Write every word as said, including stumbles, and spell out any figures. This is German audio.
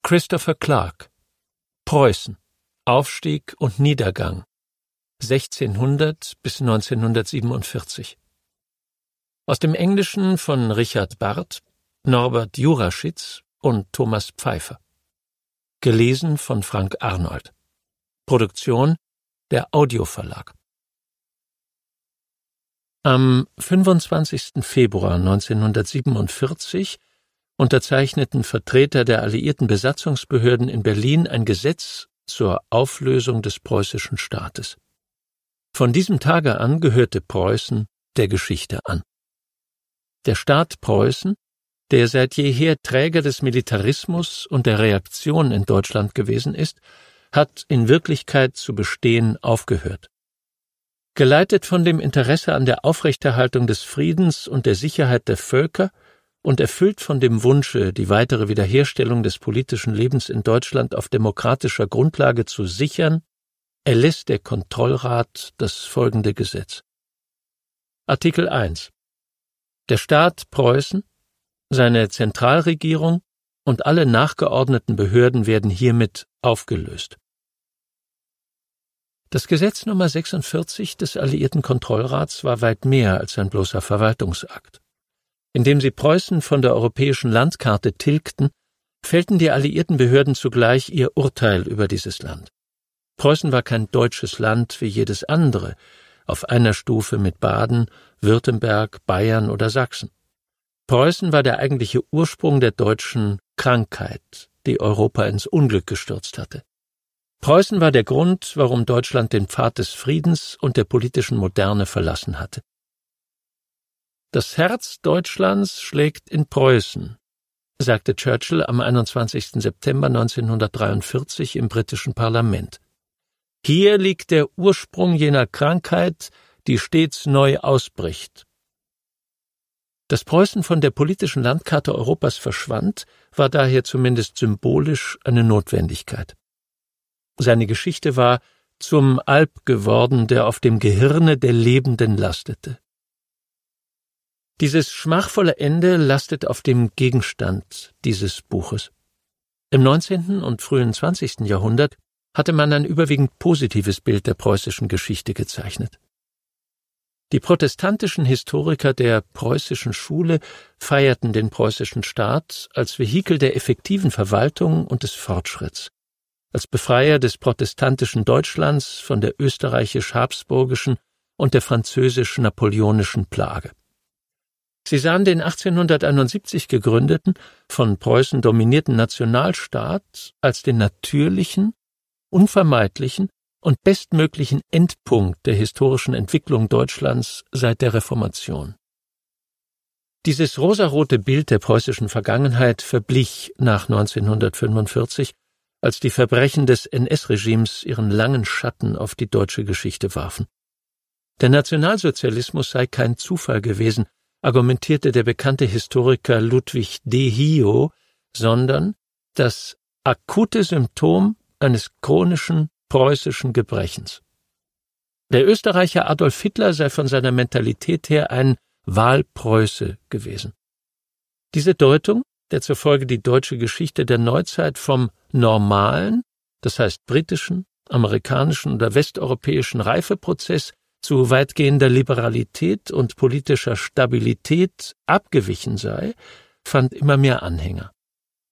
Christopher Clark. Preußen. Aufstieg und Niedergang. sechzehnhundert bis neunzehnhundertsiebenundvierzig. Aus dem Englischen von Richard Barth, Norbert Juraschitz und Thomas Pfeiffer. Gelesen von Frank Arnold. Produktion der Audioverlag. Am fünfundzwanzigsten Februar neunzehnhundertsiebenundvierzig unterzeichneten Vertreter der alliierten Besatzungsbehörden in Berlin ein Gesetz zur Auflösung des preußischen Staates. Von diesem Tage an gehörte Preußen der Geschichte an. Der Staat Preußen, der seit jeher Träger des Militarismus und der Reaktion in Deutschland gewesen ist, hat in Wirklichkeit zu bestehen aufgehört. Geleitet von dem Interesse an der Aufrechterhaltung des Friedens und der Sicherheit der Völker und erfüllt von dem Wunsche, die weitere Wiederherstellung des politischen Lebens in Deutschland auf demokratischer Grundlage zu sichern, erlässt der Kontrollrat das folgende Gesetz. Artikel eins. Der Staat Preußen, seine Zentralregierung und alle nachgeordneten Behörden werden hiermit aufgelöst. Das Gesetz Nummer sechsundvierzig des Alliierten Kontrollrats war weit mehr als ein bloßer Verwaltungsakt. Indem sie Preußen von der europäischen Landkarte tilgten, fällten die alliierten Behörden zugleich ihr Urteil über dieses Land. Preußen war kein deutsches Land wie jedes andere, auf einer Stufe mit Baden, Württemberg, Bayern oder Sachsen. Preußen war der eigentliche Ursprung der deutschen Krankheit, die Europa ins Unglück gestürzt hatte. Preußen war der Grund, warum Deutschland den Pfad des Friedens und der politischen Moderne verlassen hatte. Das Herz Deutschlands schlägt in Preußen, sagte Churchill am einundzwanzigsten September neunzehnhundertdreiundvierzig im britischen Parlament. Hier liegt der Ursprung jener Krankheit, die stets neu ausbricht. Dass Preußen von der politischen Landkarte Europas verschwand, war daher zumindest symbolisch eine Notwendigkeit. Seine Geschichte war zum Alp geworden, der auf dem Gehirne der Lebenden lastete. Dieses schmachvolle Ende lastet auf dem Gegenstand dieses Buches. Im neunzehnten und frühen zwanzigsten Jahrhundert hatte man ein überwiegend positives Bild der preußischen Geschichte gezeichnet. Die protestantischen Historiker der preußischen Schule feierten den preußischen Staat als Vehikel der effektiven Verwaltung und des Fortschritts, als Befreier des protestantischen Deutschlands von der österreichisch-habsburgischen und der französisch-napoleonischen Plage. Sie sahen den achtzehnhunderteinundsiebzig gegründeten, von Preußen dominierten Nationalstaat als den natürlichen, unvermeidlichen und bestmöglichen Endpunkt der historischen Entwicklung Deutschlands seit der Reformation. Dieses rosarote Bild der preußischen Vergangenheit verblich nach neunzehnhundertfünfundvierzig, als die Verbrechen des N S-Regimes ihren langen Schatten auf die deutsche Geschichte warfen. Der Nationalsozialismus sei kein Zufall gewesen, argumentierte der bekannte Historiker Ludwig de Hio, sondern das akute Symptom eines chronischen preußischen Gebrechens. Der Österreicher Adolf Hitler sei von seiner Mentalität her ein Wahlpreuße gewesen. Diese Deutung, der zufolge die deutsche Geschichte der Neuzeit vom normalen, das heißt britischen, amerikanischen oder westeuropäischen Reifeprozess zu weitgehender Liberalität und politischer Stabilität abgewichen sei, fand immer mehr Anhänger.